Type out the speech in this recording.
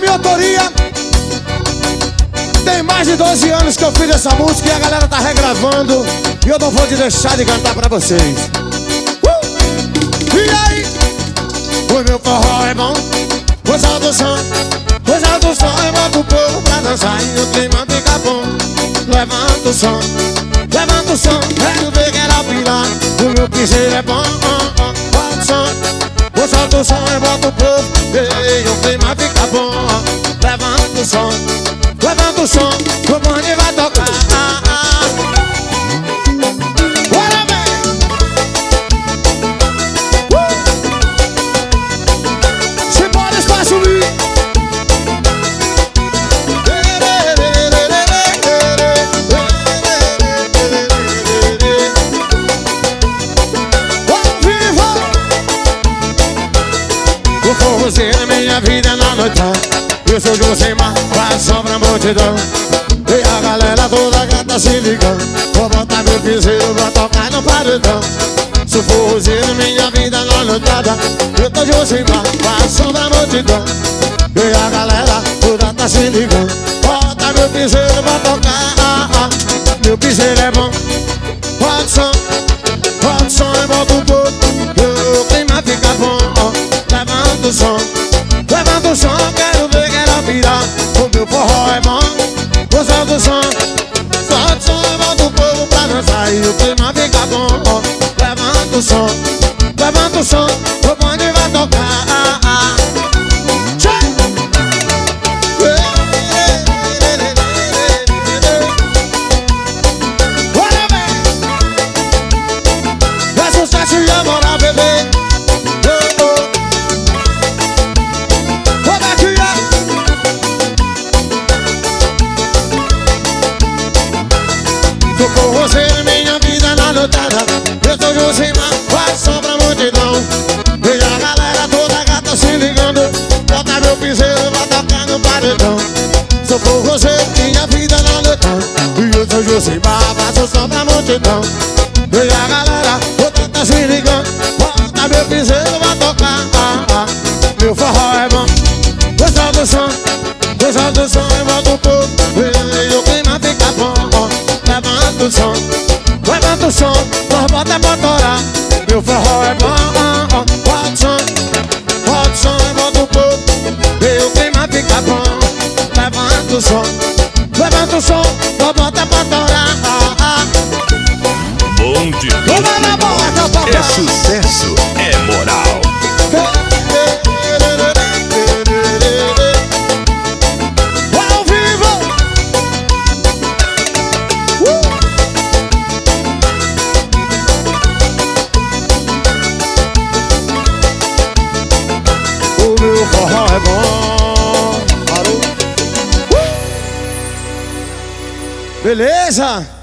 minha autoria. Tem mais de 12 anos que eu fiz essa música e a galera tá regravando. E eu não vou deixar de cantar pra vocês. E aí? O meu forró é bom, pois alto o som, eu boto o povo pra dançar e o clima fica bom. Levanta o som, quero ver que era pirar. O meu piseiro é bom, bota o som, pois alto o som, eu boto o povo e o clima fica bom. Levanta o som, o bonde vai tocar. Bora, vem! Se pode, espaço livre. O forrozeiro é minha vida na noite. Eu sou Josimar, faz som pra multidão. E a galera toda canta se ligando. Vou botar meu piseiro, vou tocar no paredão. Sou forrozeiro, minha vida na noitada. Eu tô Josimar, faz som pra multidão. E a galera toda tá se ligando. Bota meu piseiro, vou tocar. Meu piseiro é bom. Bota o som e bota o povo. O clima fica bom. Levanta o som, quero ver que era pirar. O meu forró é bom, solta o som e bota o povo pra dançar e o clima fica bom. Levanta o som, o bonde vai tocar. Bora, vem! É sucesso e amor, bebê. Sou forrozeiro, minha vida na noitada. Eu sou Josimar, faz som pra multidão. E a galera toda gata se ligando. Bota meu piseiro, vai tocar no paredão. Sou forrozeiro, minha vida na noitada. E eu sou Josimar, faço som pra multidão. E a galera toda tá se ligando. Bota meu piseiro, vai tocar. Meu forró é bom. Gostou do som e bota o povo. E o clima fica bom. Levanta o som, nós bota pra torar. Meu forró é bom, bota o som e bota o povo. E o clima fica bom. Levanta o som, nós bota pra torar. Bonde do é sucesso, é moral. O meu forró é bom. Parou. Beleza?